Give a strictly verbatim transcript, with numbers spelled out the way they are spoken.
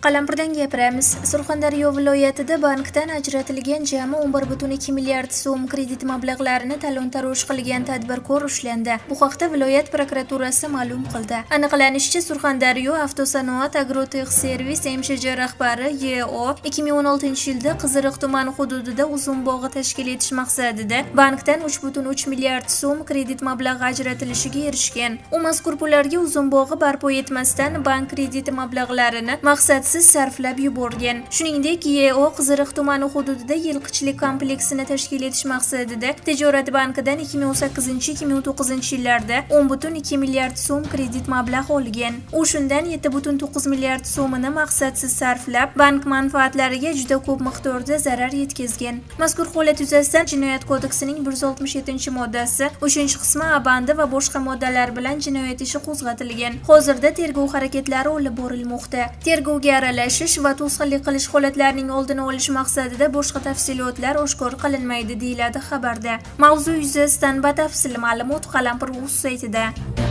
Qalampirdan gapiramiz. Surxondaryo viloyatida bankdan ajratilgan jami o'n bir butun ikki milliard so'm kredit mablag'larini talon-taroj qilgan tadbirkor ushlandi. Bu haqda viloyat prokuraturasi ma'lum qildi. Aniqlanishicha, Surxondaryo Avtosanoat Agrotexservis M S J rahbari Y O ikki ming o'n oltinchi yilda Qiziriq tumani hududida uzum bog'i tashkil etish maqsadida bankdan uch butun uch milliard so'm kredit mablag'i ajratilishiga erishgan. U mazkur pullarga uzum bog'i barpo etmasdan bank krediti mablag'larini maqsadsiz sarflab yuborgan. Shuningdek, Y O Qiziriq tumani hududida yilqichilik kompleksini tashkil etish maqsadida Tijorat bankidan ikki ming o'n sakkizinchi ikki ming o'n to'qqizinchi yillarda o'n butun ikki milliard so'm kredit mablag' olgan. U shundan yetti butun to'qqiz milliard so'mini maqsadsiz sarflab, bank manfaatlariga juda ko'p miqdorda zarar yetkazgan. Mazkur holat yuzasidan Jinoyat kodeksining bir yuz oltmish yettinchi moddasi uchinchi qismi A bandi va boshqa moddalar bilan jinoyat ishi qo'zg'atilgan. Hozirda tergov harakatlari olib borilmoqda. Tergovga aralashish va to'sqinlik qilish holatlarining oldini olish maqsadida boshqa tafsilotlar oshkor qilinmaydi, deyiladi xabarda. Mavzu yuzasidan batafsil ma'lumot Qalampir.uz saytida.